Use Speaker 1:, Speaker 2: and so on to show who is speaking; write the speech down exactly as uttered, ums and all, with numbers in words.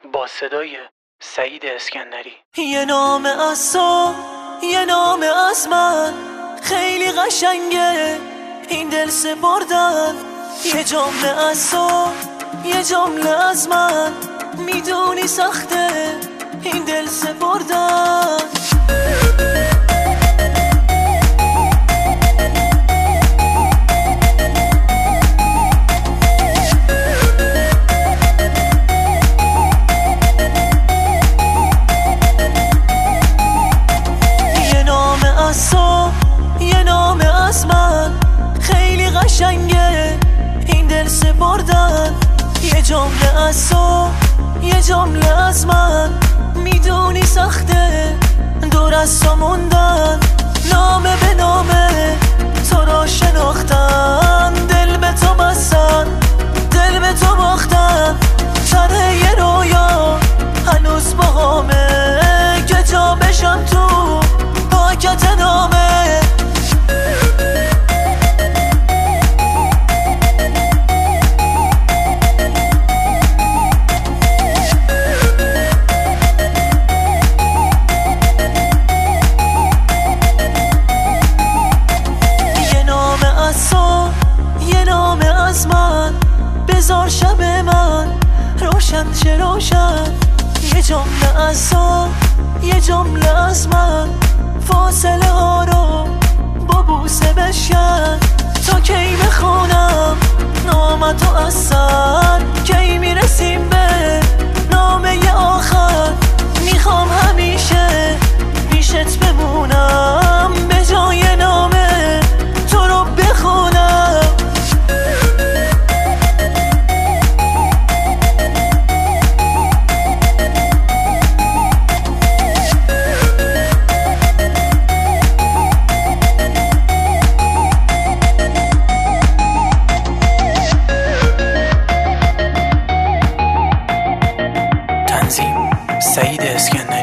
Speaker 1: با صدای سعید اسکندری.
Speaker 2: یه نام از تو، یه نام از من، خیلی قشنگه این دل سپردن. یه جمله از تو، یه جمله از من، میدونی سخته این دل سپردن. یه نام از من، خیلی قشنگه این دل سپردن. یه جمله از تو، یه جمله از من، میدونی سخته دور از تو موندن. نامه به نامه تو را شناختن، دل به تو بستن، دل به تو باختن. طرح یه رویا هنوز باهامه که جا بشم تو پاکت نامه. یه نامه از تو، یه نامه از من، بذار شب من روشن چه روشن. یه جمله از تو، یه جمله از من، فاصله ها رو با بوسه بشکن. تا کی بخونم نامتو از سر، کی میرسیم به نامه آخر. میخوام همیشه پیشت بمونم، به جای نامه تو رو بخونم.
Speaker 1: سعید اسکندری.